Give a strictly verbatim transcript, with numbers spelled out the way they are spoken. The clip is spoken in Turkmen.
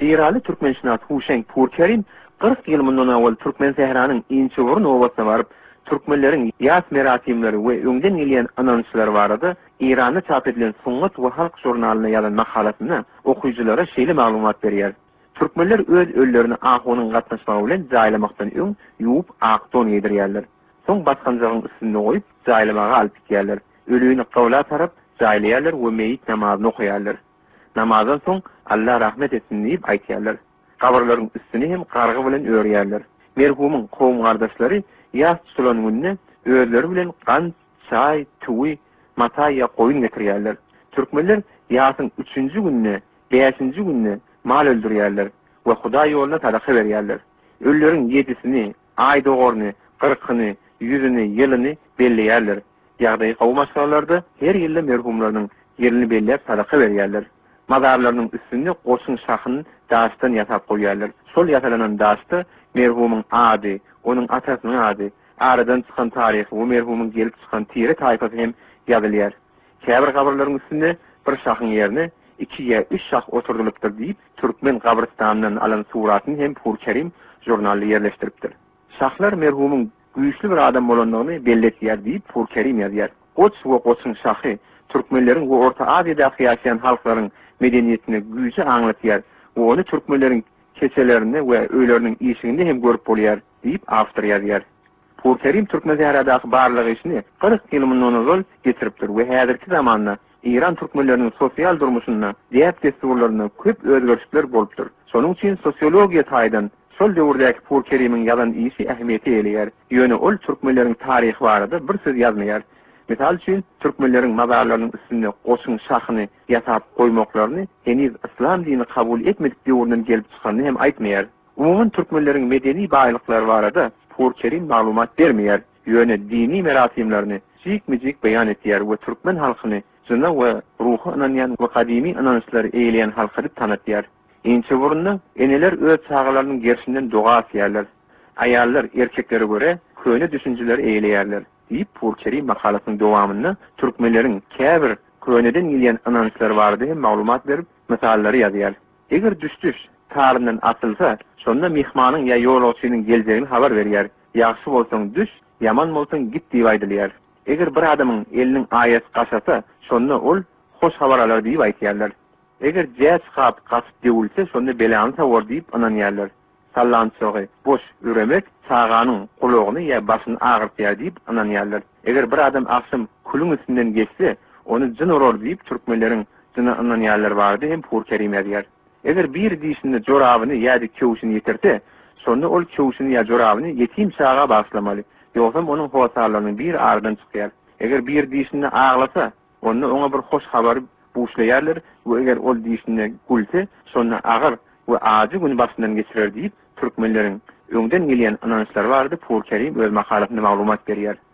İranlı Türkmenşinas Huşeng Purkerim kırk yıl mundan awal Türkmen Sehranyň inçi urun owasyna baryp Türkmenleriň ýas merasimleri we öňden gelýän anonslar barada İran'da çap edilen Sunnet we Halk jurnalyna ýazan makalasyny okuýjylara şeýle maglumat berýär. Türkmenler öz öllerini ahonyň gatnaşmagy bilen jaýlamakdan öň ýuwup akton ýedirýärler. Soň baskanjagyň üstüne goýup jaýlamaga alyp gitýärler. Ölüni kawla tarap jaýlaýarlar we meýit namazyny okuýarlar. Namazdan soň Allah rahmet etsin diýip aýtýarlar. Kabarlaryň üstüne hem gargy bilen örýärler. Merhumyň kowum gardaşlary ýas tutulan günne özleri bilen kan, çay, tuwy, mataýa goýun getirýärler. Türkmenler ýasyň üçünji günne, beşinji günne mal öldürýärler we Huda ýoluna sadaka berýärler. Ölleriň ýedisini, aý dogorny, kırkyny, ýüzüni, ýylyny belleýärler. Ýagdaý gowmaşlarlarda her ýylda merhumlaryň ýerini belläp sadaka berýärler. Mazarlarynyň üstünde goşun şahyny daşdan ýasap goýarlar. Sol ýasalanan daşda merhumyň ady, onuň atasynyň ady, aradan çykan taryhy we merhumyň gelip çykan tire taýpasy hem ýazylýar. Käbir gabrlaryň üstünde bir şahyň ýerine iki ýa üç şah oturdulypdyr diýip Türkmen gabrystanynyň alan suratyny hem Purkerim jurnaly ýerleşdiripdir. Şahlar merhumyň güýçli bir adam bolanlygyny belletýär diýip Purkerim ýazýar. Goç we goçun şahy Türkmenleriň we Orta Aziýada ýaşaýan halklaryň medeniýetini güýçli aňlatýar. We onu Türkmenleriň keçelerini we öýleriniň işiginde hem görüp bolýar diýip awtor ýazýar. Purkerim Türkmen Sehradaky barlyk işini kırk ýyl mundan öňe getiripdir we häzirki zamanda İran Türkmenlerinin sosial durmuşuna, diýip desturlaryna köp özgörüşler bolupdyr. Şonuň üçin sosiologiýa taýdan şol döwürdäki Purkerimiň ýazan işi ähmiýeti elýär. Ýöne ol Türkmenleriň taryhy barada bir söz ýazmaýar. Misal üçin Türkmenleriň mazarlarynyň üstünde goşun şahyny ýasap goýmaklaryny heniz İslam dini kabul etmedik döwürden gelip çykanyny hem aýtmaýar. Umumyň Türkmenleriň medeni baýlyklary barada Purkerim maglumat bermeýär. Ýöne dini merasimlerini jik-mijik beýan etýär we Türkmen halkyny jyna we ruhy ananýan we kadimi anançlary eýleýän halka diýip tanıtýar. Inçe burunda eneler öz çağalarynyň gerşinden doga asýarlar. Aýallar erkeklere göre köne düşünjeleri eýleýärler. diýip Purkerim makalasynyň dowamyny Türkmenleriň käbir köneden gelýän anançlary bardy hem maglumat berip mesallary ýazýar. Eger düşdüş taryndan atylsa, şonda mihmanyň ýa ýolagçynyň geljegini habar berýär. Ýaxşy bolsaň düş, yaman bolsaň git diýip aýdylýar. Eger bir adamyň eliniň aýaty gaçasa, şonda ol hoş habar alar diýip aýtýarlar. Eger jäç gap gaçyp dewilse, şonda belany tawar diýip ananýarlar. Sallançogy boş üremek çağanyň kulagyny ýa başyny agyrtýar diýip ananýarlar. Eger bir adam akşam kulun üstünden geçse, onu jyn urur diýip türkmenleriň jyna ananýarlar bardy hem Purkerim ýazýar. Eger bir diýişinde jorabyny ýa-da köwüşini ýetirse, şonda ol köwüşini ýa jorabyny ýetim çağa bagşlamaly. Ýogsa onuň howatarlarynyň bir ardan çykýar. Eger bir diýişinde aglasa, onda oňa bir hoş habar buşlaýarlar we eger ol diýişinde gülse, şonda agyr we ajy gün başyndan geçirer diýip türkmenleriň öňden gelýän anançlar bardy. Purkerim öz makalasyny maglumat berýär.